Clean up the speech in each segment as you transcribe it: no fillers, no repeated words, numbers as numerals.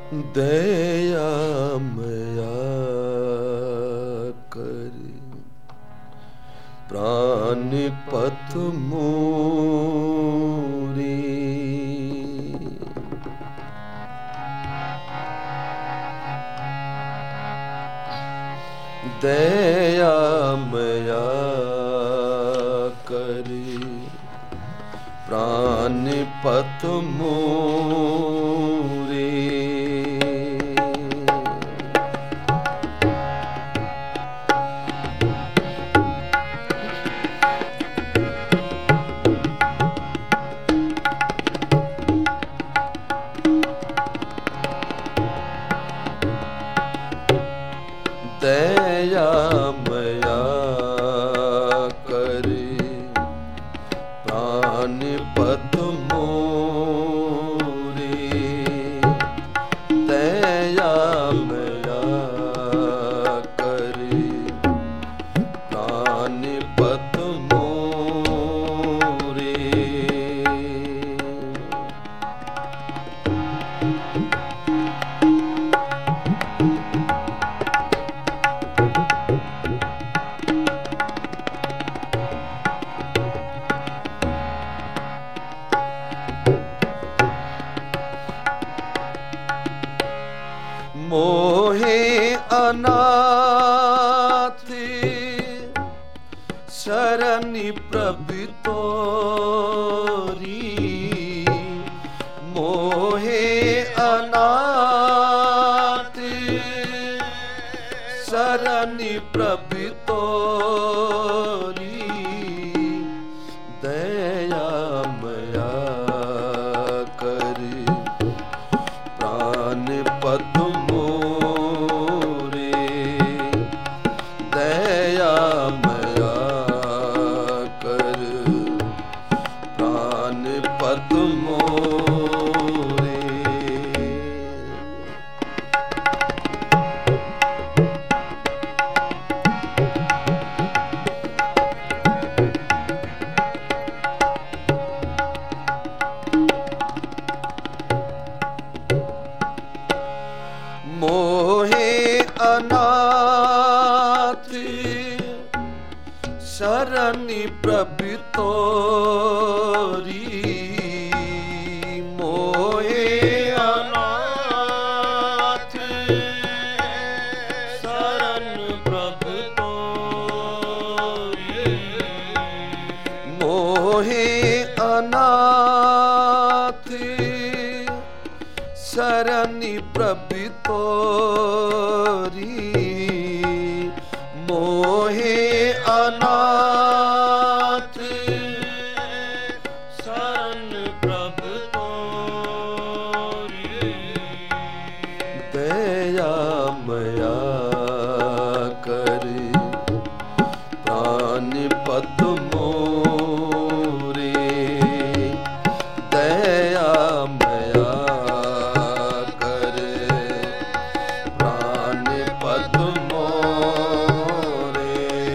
दया मया करी प्राणिपत मोरी। दया मया करी प्राणिपत मोरी। दया मया करी प्राणिपत मोरी। दया मया करी प्राणिपत मोरी। मोहे अनाथि शरणि प्रभुतोरी। मोहे अनाथि शरणि प्रभुतोरी। दया मया करी प्राणिपत मोरी। दया मया कर प्राणिपत मोरी। मोहे अनाथि शरणि प्रभुतोरी। मोहे अनाथि शरणि प्रभुतोरी। मोहे अनाथि शरणि प्रभुतोरी। मोहे अनाथ शरण प्रभुतोरी। दया मया करी प्राणिपत मोरी। दया मया प्राणिपत मोरी।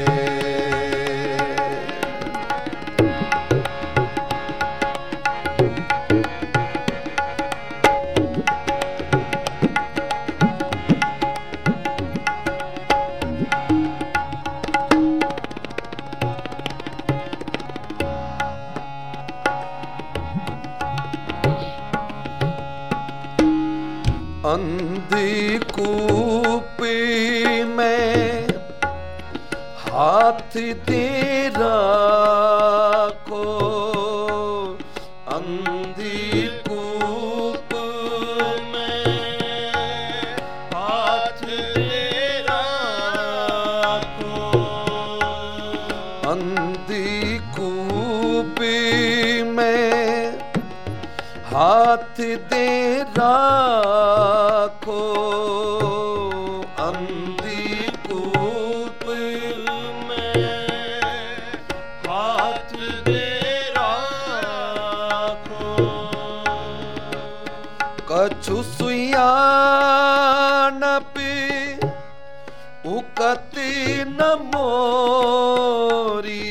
अंधकूपी में हाथ दे रखो। अंधकूप में हाथ दे रखो। अंधकूपी में हाथ दे रखो। अंधकूप में हाथ दे रखो। कछु सुयान पे उकती न मोरी।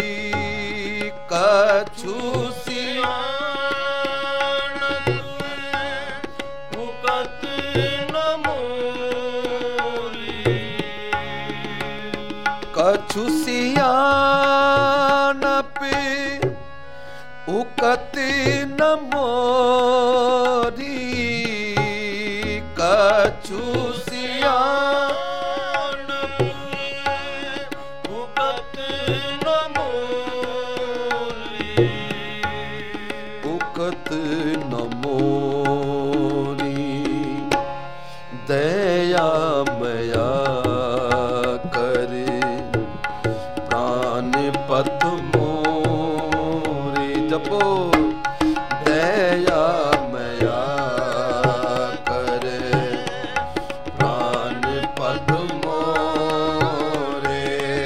कछु सुयान पे उकती कछु सियानप उकत न मोरी, कछु सियानप उकत न मोरी, उकत न मोरी। दया मया करे प्राण पत मोरे, जपो दया मया करे प्राण पत मोरे,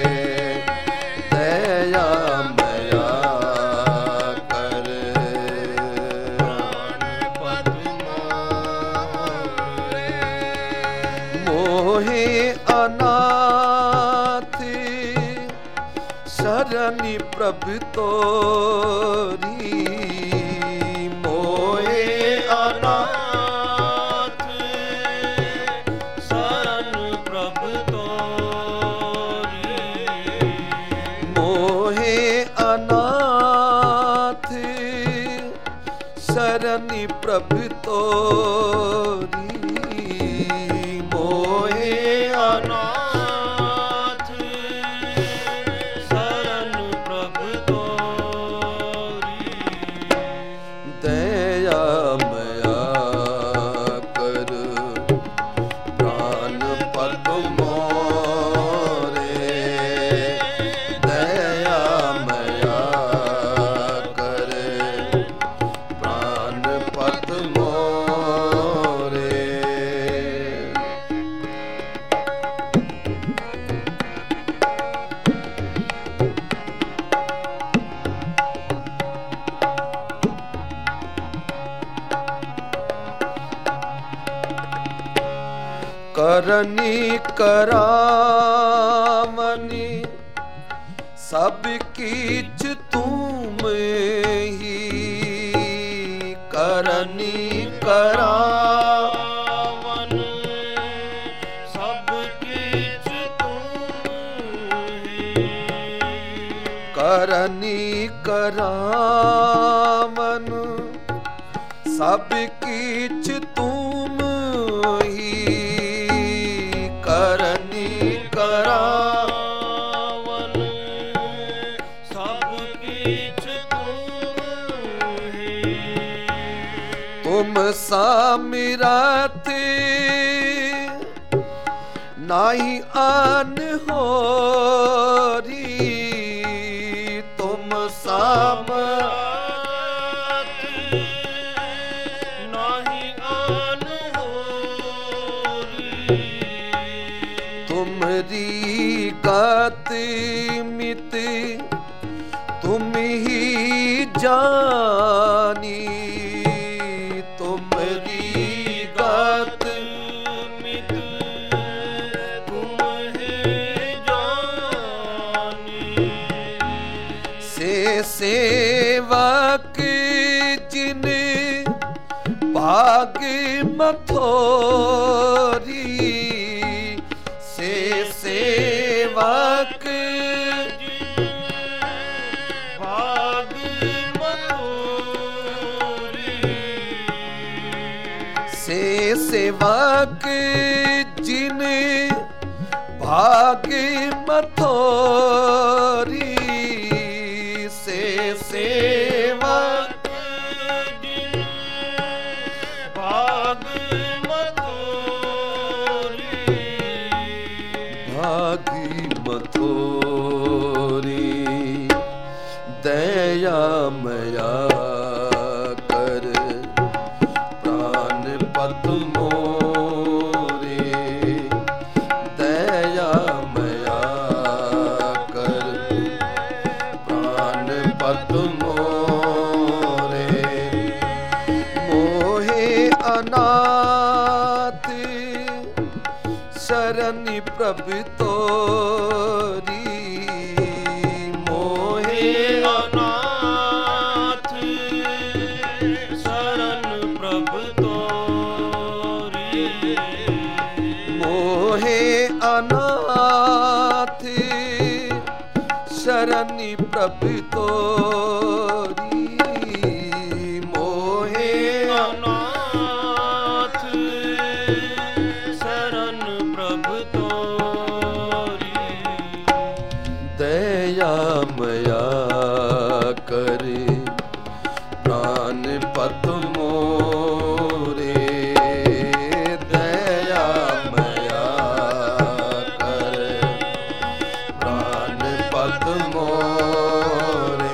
दया मया करे प्राण पत मोरे। मोहे अनाथ शरणि प्रभु तोरी, मोहे अनाथ शरण प्रभु तोरी, मोहे अनाथ शरणि प्रभु तोरी, मोहे अनाथ शरण प्रभु तोरी। दया मया कर प्राण पत मोरे, दया मया कर प्राण पत मोरे। करनी करामनी सब कीच तुम ही, करनी करावन सब कीच तुम ही, करनी करामन सब कीच तुम ही, करनी करावन सब कीच तुम ही। तुम सामिरत नाही आन होरी, तुम सामिरत नाही आन होरी, तुमरी गात मित तुम ही जानी, तुमरी गात मित तुम ही जानी। से सेवक जिन भाग मथोरी, से सेवक भाग मथोरी, से सेवक जिन भाग मथोरी, से सेवक जिन भाग मथोरी, भाग मथोरी। दया मया कर प्राण पत मोरे, दया मया कर प्राण पत मोरे। मोहे अनाथ शरणि प्रभु तोरी, मोहे अनाथ शरण प्रभु तोरी, मोहे अनाथ करे प्राण पत मोरे दया मया करे प्राण पत मोरे।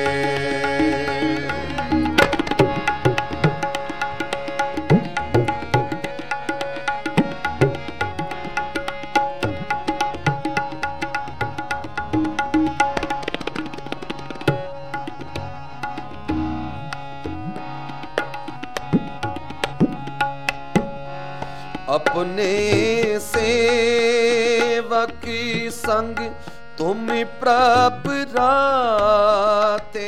अपने सेवक संग तुम प्रभु राते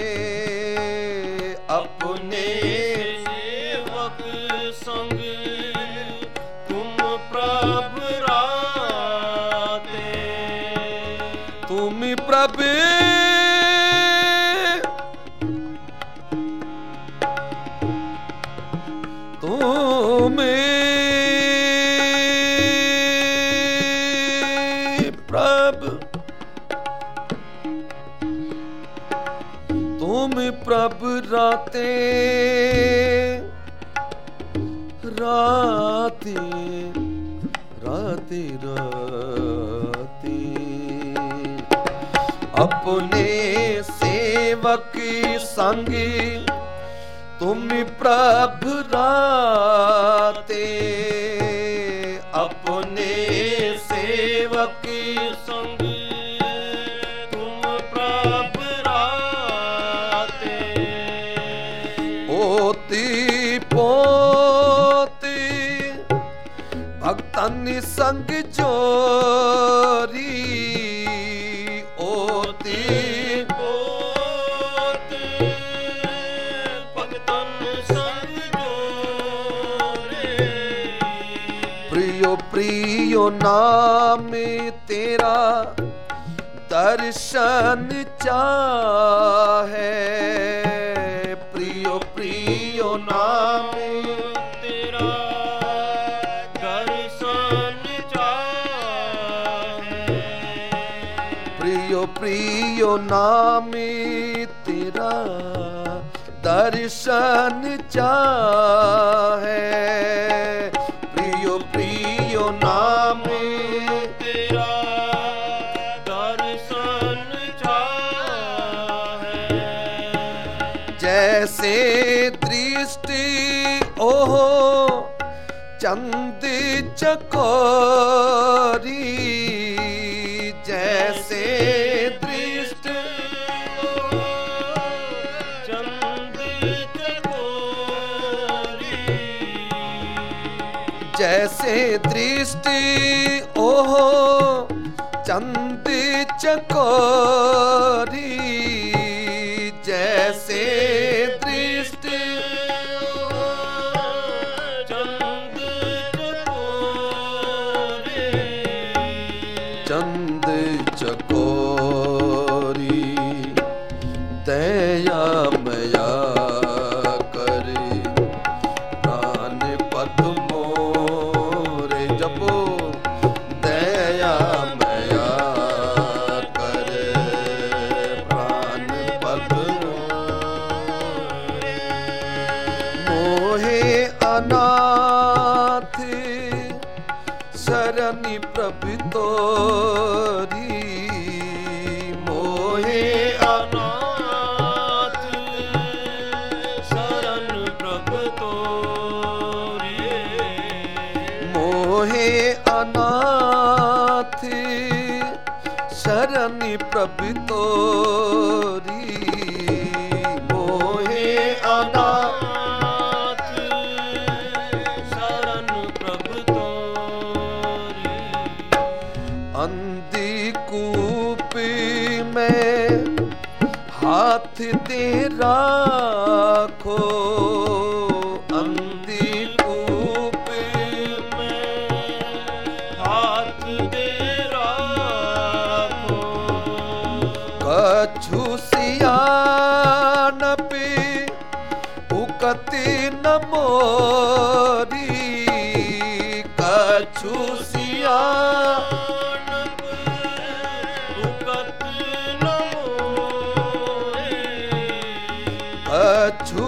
अपने सेवक संग तुम प्रभु राते तुम प्रभु तुम प्रभु राते राते राते राते अपने सेवक संग तुम प्रभु राते अपने सेवक संग तुम प्रभु राते पोती पोती भक्तन संग जोरी ओती पोती भक्तन संग जोरे प्रियो प्रियो नाम तेरा दर्शन चाहे प्रियो प्रियो नाम तेरा दर्शन चाहे प्रियो प्रियो नाम तेरा दर्शन चाहे प्रियो प्रियो नाम तेरा दर्शन चाहे जैसे दृष्टि ओहो चंद चकोरी जैसे दृष्टि चंद चकोरी जैसे दृष्टि ओहो चंद चकोरी जैसे दृष्टि चंद चकोरी चंद चकोरी दया मया करे प्राण पत मोरे जपो दया मया करे प्राण पत मोहे अनाथ शरणि प्रभु तोरी मोहे अनाथ शरण प्रभु तोरी मोहे अनाथ शरणि प्रभु तोरी मोहे अनाथ शरण प्रभु तोरी अंधकूप में हाथ दे राखो अंधकूप में हाथ दे राखो कछु सियान पे उकते न मोरी कछु सियान कछु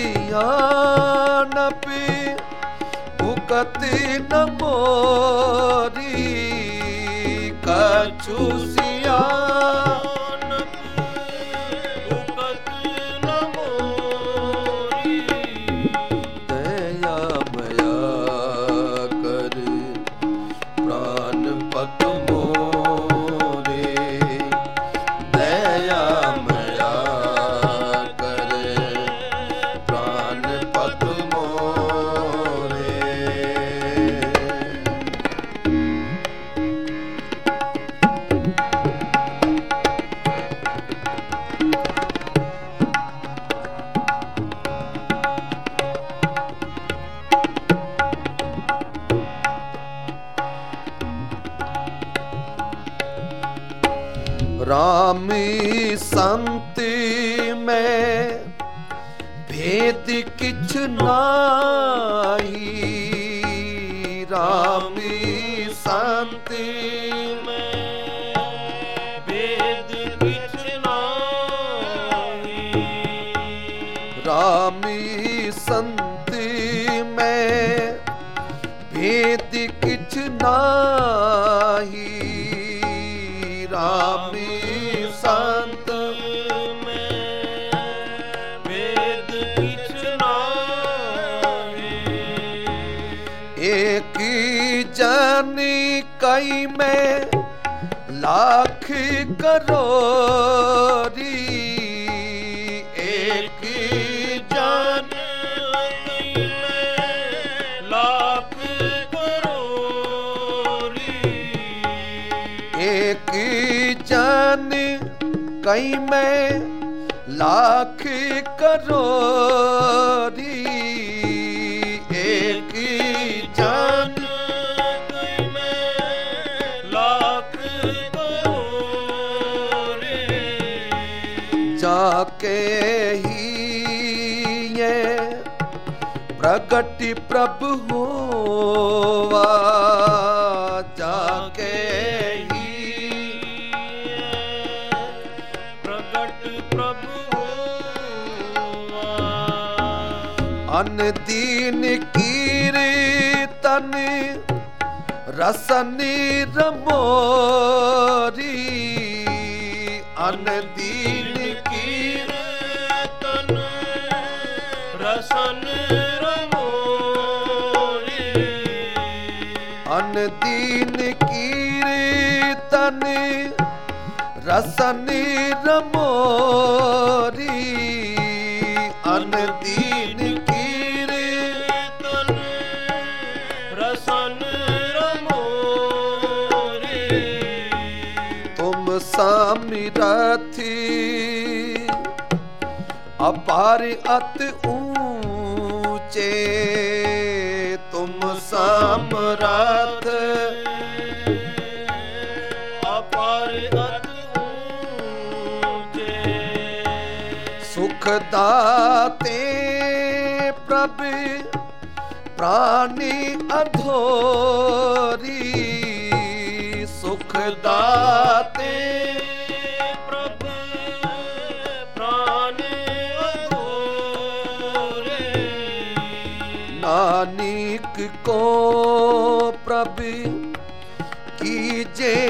सियानपि उकति न मोरी कछु रामी संति में भेद किछ नाही रामी संति में भेद किछ नाही रामी संति में भेद किछ नाही रामी संत में भेद किछ नाही एक जानी कई में लाख करोड़ी एक जान में लाख करोड़ी एक जान कई में लाख करोड़ी एक जान कई में लाख करोड़ी जाके ही ये प्रगट प्रभु होवा जाके ही प्रगट प्रभु अन दीन कीर्तन रसनी रमोरी अन दीन कीर्तन रसन रमोरी अन दीन कीर्तन रसनी रमोरी अन दीन कीर्तन रसन रमोरी तुम सामिरथी अपार अत ऊंचे तुम सामरथ अपार अत ऊंचे सुख दाते प्रभु प्राणी अधोरी सुख दाते प्रभु प्राण अधूरे नानिक को प्रभु कीजे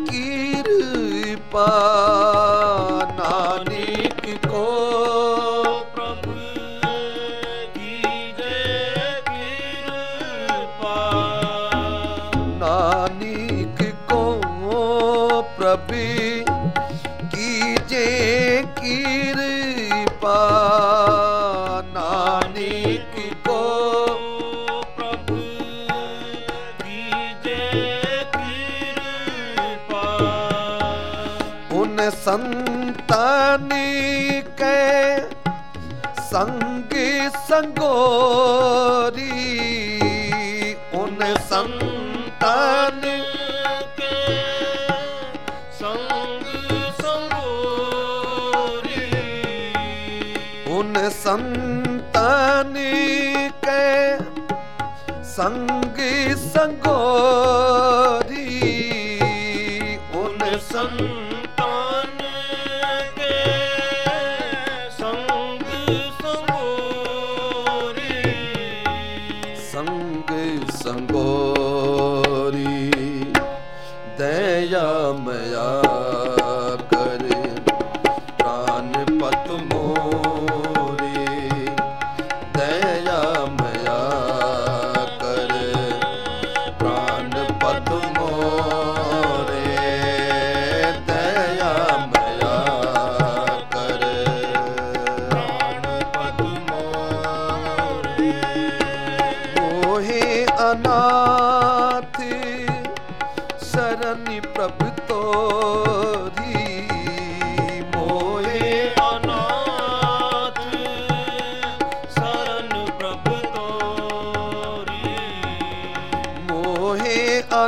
कृपा नानिक को प्रभु कीजे कृपा नानिक को प्रभु कीजे कृपा नानिक को प्रभु कीजे कृपा उन संतानी के संग संगोरी उन संतान के संग संगोरी उन संतान के संग संगोरी उन संतान के संग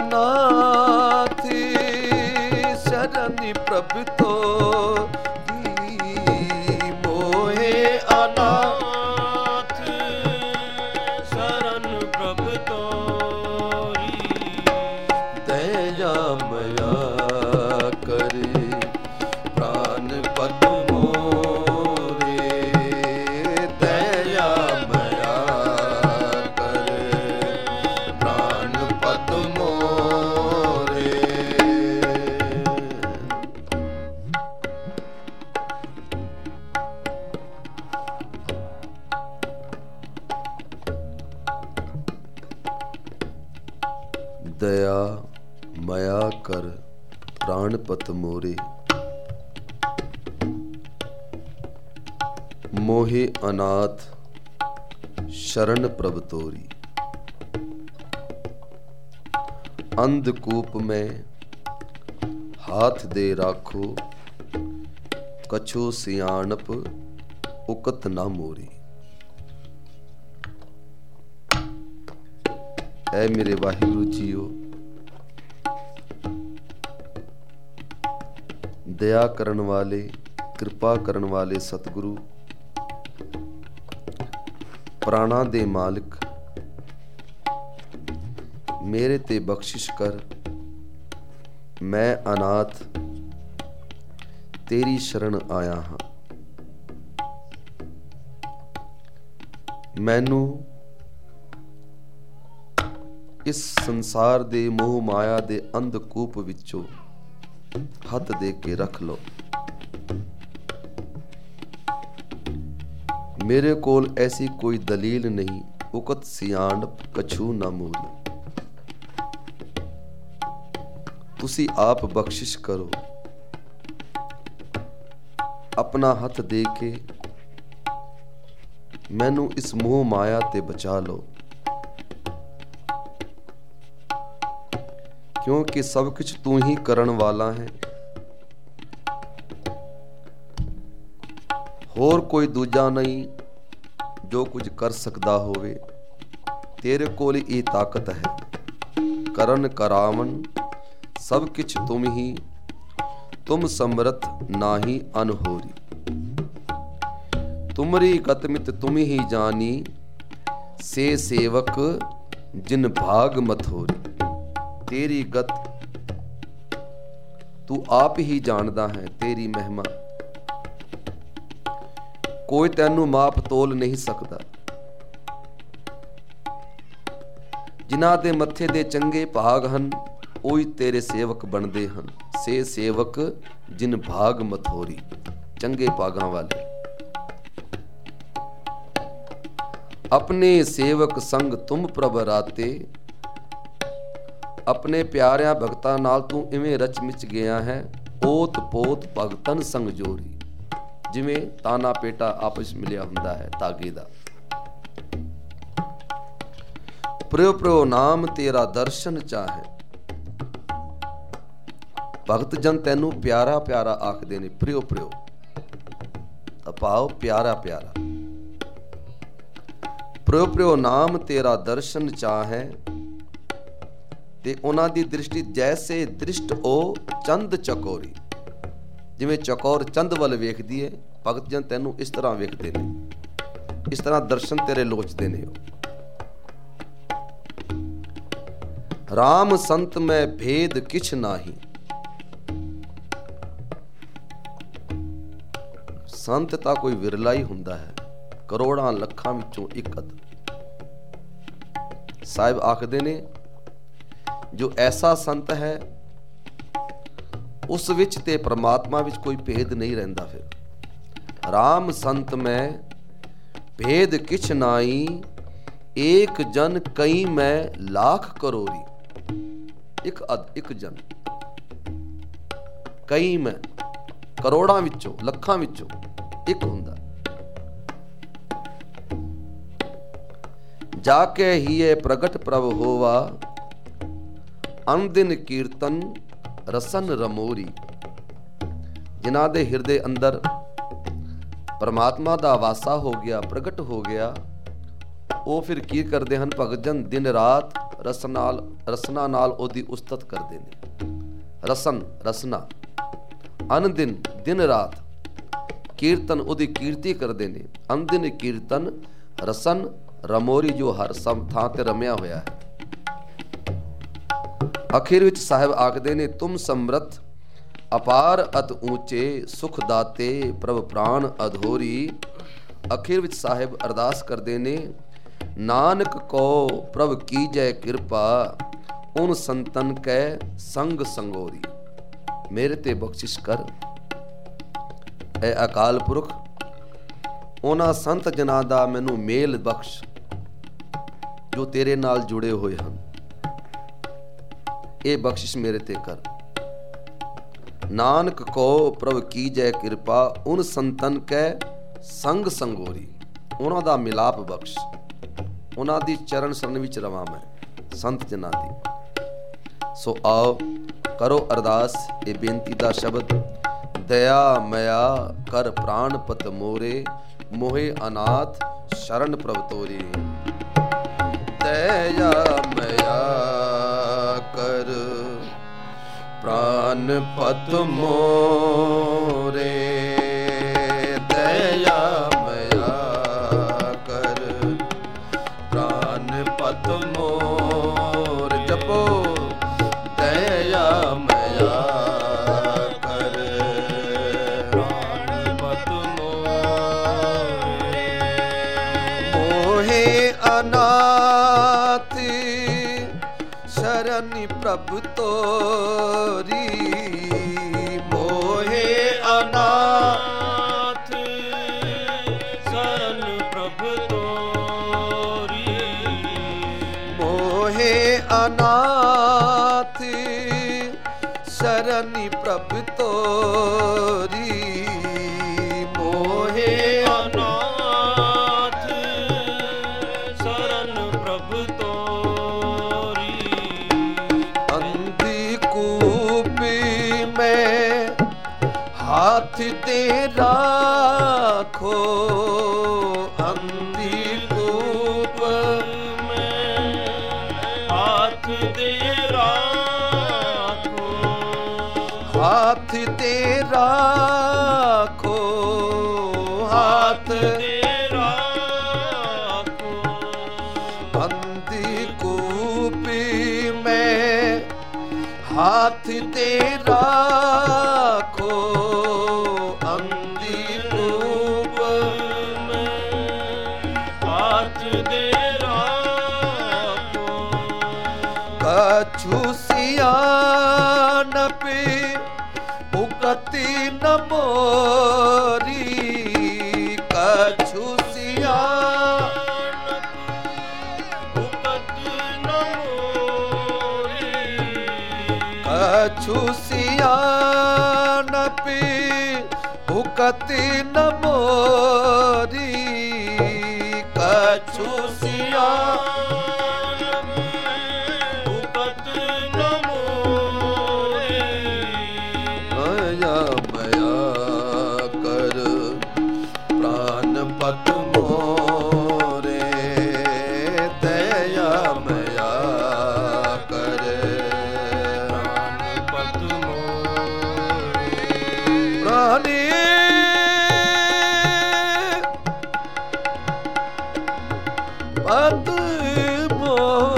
अनाथी शरणि प्रभु तो मोहे अनाथ शरण प्रभु तोरी दया मया करे प्राण पद मोरे दया मया करे प्राण पद मोरे। दया मया कर प्राणपत मोरे मोहे अनाथ शरण प्रभ तोरी। अंधकूप में हाथ दे राखो कछु सियाणप उकत ना मोरी। ऐ मेरे वाहिगुरु जीओ, दया करन वाले कृपा करन वाले सतगुरु प्राणा दे मालिक मेरे ते बख्शिश कर। मैं अनाथ तेरी शरण आया हाँ। मैनू इस संसार दे मोह माया दे अंधकूप विचों हथ दे के रख लो। मेरे कोल ऐसी कोई दलील नहीं, उकत सियाणप कछु ना मूल। तुसी आप बख्शिश करो, अपना हथ दे के मैनू इस मोह माया ते बचा लो, क्योंकि सब कुछ तू ही करन वाला है। होर कोई दूजा नहीं जो कुछ कर सकदा होवे। तेरे कोल ये ताकत है, करन करावन सब कुछ तुम ही, तुम समर्थ नाही अनहोरी। तुमरी गतमित तुम ही जानी, से सेवक जिन भाग मथोरी। तेरी गत तू आप ही जानदा है, तेरी महिमा कोई तैनू माप तोल नहीं सकदा। जिन्हां दे मत्थे दे चंगे भाग हन, ओही तेरे सेवक बनदे हन। से सेवक जिन भाग मथोरी, चंगे भागां वाले। अपने सेवक संग तुम प्रभ राते, अपने प्यारिਆਂ भगतां नाल तू इवें रच मिच गया है। ओत पोत भगतन संग जोरी, जिवें ताना पेटा आपस मिलिया हुंदा है धागे दा। प्रियो प्रियो नाम तेरा दर्शन चाहे, भगत जन तैनू प्यारा प्यारा आखदे ने। प्रियो प्रियो भाव प्यारा प्यारा। प्रियो प्रियो नाम तेरा दर्शन चाहे, ते उन्हां दी दृष्टि जैसे दृष्ट ओ चंद चकोरी, जिवें चकोर चंद वल वेखदी है, भगत जन तैनू इस तरह वेखदे ने, इस तरह दर्शन तेरे लोचदे ने। राम संत में भेद किछ नाही, संत तां कोई विरला ही हुंदा है, करोड़ां लखां विचों एक अद। साहिब आखदे ने जो ऐसा संत है उस विच ते परमात्मा विच कोई भेद नहीं रहंदा। फिर राम संत में भेद किछ नाई, एक जन कई में लाख करोरी। एक जन कई में, करोड़ां विचों लखां विचों एक हुंदा। जाके हिए प्रगट प्रभ होवा, अनदिन कीर्तन रसन रमोरी। जिन्हां दे हिरदे अंदर परमात्मा दा वासा हो गया, प्रगट हो गया, ਉਹ ਫਿਰ ਕੀ ਕਰਦੇ ਹਨ ਭਗਤ ਜਨ? ਦਿਨ ਰਾਤ ਰਸਨਾ ਨਾਲ ਉਹਦੀ ਉਸਤਤ ਕਰਦੇ ਨੇ। ਰਸਨਾ ਅਨਦਿਨ ਦਿਨ ਰਾਤ ਕੀਰਤਨ ਉਹਦੀ ਕੀਰਤੀ ਕਰਦੇ ਨੇ। ਅਨਦਿਨ ਕੀਰਤਨ ਰਸਨ ਰਮੋਰੀ, ਜੋ ਹਰ ਸਭ ਥਾਂ ਤੇ ਰਮਿਆ ਹੋਇਆ ਹੈ। ਅਖੀਰ ਵਿੱਚ ਸਾਹਿਬ ਆਖਦੇ ਨੇ, ਤੁਮ ਸਮਰਥ ਅਪਾਰ ਅਤ ਊਚੇ, ਸੁਖ ਦਾਤੇ ਪ੍ਰਭ ਪ੍ਰਾਣ ਅਧੋਰੀ। ਅਖੀਰ ਵਿੱਚ ਸਾਹਿਬ ਅਰਦਾਸ ਕਰਦੇ ਨੇ, ਨਾਨਕ ਕੋ ਪ੍ਰਭ ਕੀਜੈ ਕਿਰਪਾ, ਉਨ ਸੰਤਨ ਕੈ ਸੰਗ ਸੰਗੋਰੀ। ਮੇਰੇ ਤੇ ਬਖਸ਼ਿਸ਼ ਕਰ ਐ ਅਕਾਲ ਪੁਰਖ, ਉਹਨਾਂ ਸੰਤ ਜਨਾਂ ਦਾ ਮੈਨੂੰ ਮੇਲ ਬਖਸ਼ ਜੋ ਤੇਰੇ ਨਾਲ ਜੁੜੇ ਹੋਏ ਹਨ। ਇਹ ਬਖਸ਼ਿਸ਼ ਮੇਰੇ ਤੇ ਕਰ। ਨਾਨਕ ਕੋ ਪ੍ਰਭ ਕੀਜੈ ਕਿਰਪਾ, ਉਨ ਸੰਤਨ ਕੈ ਸੰਗ ਸੰਗੋਰੀ। ਉਹਨਾਂ ਦਾ ਮਿਲਾਪ ਬਖਸ਼, ਉਹਨਾਂ ਦੀ ਚਰਨ ਸ਼ਰਨ ਵਿੱਚ ਰਵਾਂ ਮੈਂ, ਸੰਤ ਜਨਾਂ ਦੀ। ਸੋ ਆਓ ਕਰੋ ਅਰਦਾਸ। ਇਹ ਬੇਨਤੀ ਦਾ ਸ਼ਬਦ, ਦਇਆ ਮਇਆ ਕਰ ਪ੍ਰਾਨ ਪਤ ਮੋਰੇ, ਮੋਹਿ ਅਨਾਥ ਸ਼ਰਨ ਪ੍ਰਭ ਤੋਰੀ। ਦਇਆ ਮਇਆ ਕਰ ਪ੍ਰਾਨ ਪਤ ਮੋਰੇ, ਦਇਆ ਮਇਆ ਕਰ ਪ੍ਰਾਨ ਪਤ ਮੋਰੇ। ਜਪੋ ਦਇਆ ਮਇਆ ਕਰ ਪ੍ਰਾਨ ਪਤ ਮੋਰੇ, ਮੋਹਿ ਅਨਾਥ ਸ਼ਰਨ ਪ੍ਰਭ ਤੋਰੀ। ਮੋਹਿ ਅਨਾਥ ਸ਼ਰਨ ਪ੍ਰਭ ਤੋਰੀ, ਮੋਹਿ ਅਨਾਥ ਸ਼ਰਨ ਪ੍ਰਭ ਤੋਰੀ। ਮੋਹਿ ਅਨਾਥ ਸ਼ਰਨ ਪ੍ਰਭ ਤੋਰੀ। ਅੰਧੀ ਕੂਪੀ ਮੈਂ ਹਾਥ ਤੇ ਰਾਖੋ, ਅੰਧੀ ਕੂਪ ਮੈਂ ਹਾਥ ਦੇ ਰਾਖੋ, ਹਾਥ ਤੇ ਰਾਖੋ, ਹਾਥ ਦੇ ਰਾਖੋ। ਅੰਧੀ ਕੂਪੀ ਮੈਂ ਹਾਥ ਤੇ ਰਾਖੋ, ਅੰਧੀ ਕੂਪ ਮੈਂ ਹਾਥ ਦੇ ਰਾਖੋ। ਕਛੂ ਸਿਆਣਪ ਉਕਤੀ ਨ ਮੋਰੀ। ਕਛੂ ਸਿਆਣਪ ਉਕਤ ਨ ਮੋਰੀ, ਕਛੂ ਸਿਆਣਪ ਉਕਤੀ ਨ ਮੋਰੀ। ਕਛੂ ਸਿਆਣਪ ਉਕਤ ਨ ਮੋਰੀ। ਦਇਆ ਮਇਆ ਕਰ ਪ੍ਰਾਨ ਪਤ ਮੋਰੇ, ਦਇਆ ਮਇਆ ਕਰ ਪ੍ਰਾਨ ਪਤ ਮੋਰੇ। ਪ੍ਰਾਨੀ ਪਤ ਮੋਰੇ।